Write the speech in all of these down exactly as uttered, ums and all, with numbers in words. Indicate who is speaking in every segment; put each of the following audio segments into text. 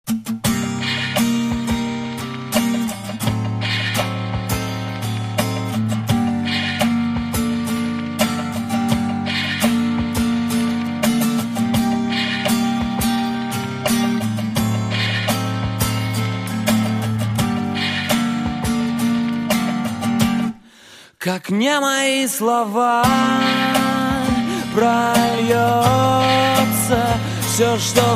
Speaker 1: Как не мои слова прольется все, что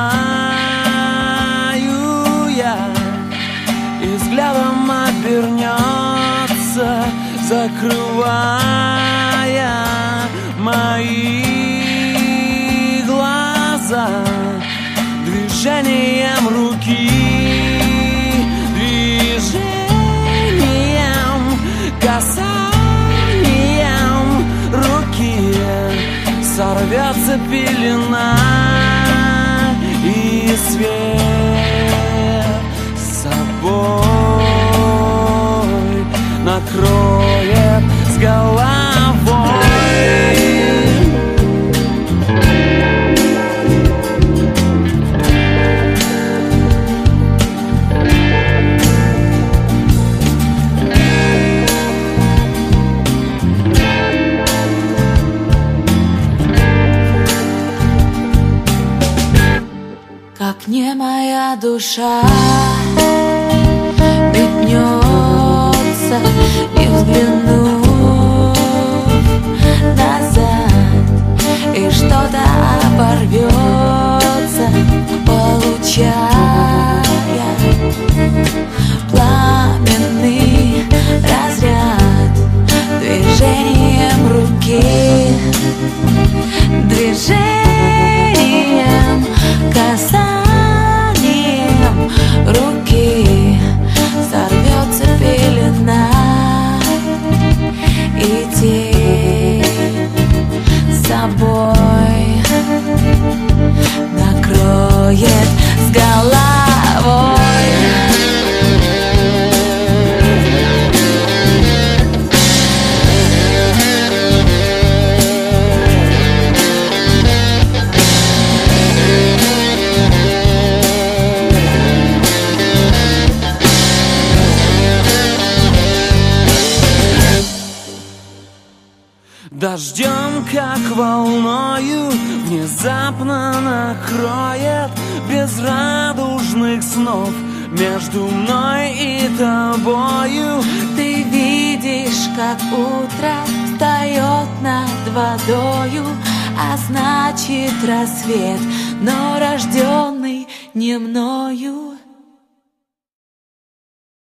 Speaker 1: знаю я, и взглядом обернется, закрывая мои глаза движением руки, движением касаясь руки, сорвется пелена, и свет с собой накроет с головой.
Speaker 2: Как не моя душа метнется, и взглянув назад, и что-то оборвется, получая пламенный разряд движением руки, движением касанием руки, сорвется пелена, и тень с собой накроет с головой.
Speaker 1: Дождем, как волною, внезапно накроет без радужных снов между мной и тобою.
Speaker 2: Ты видишь, как утро встает над водою, а значит рассвет, но рожденный не мною.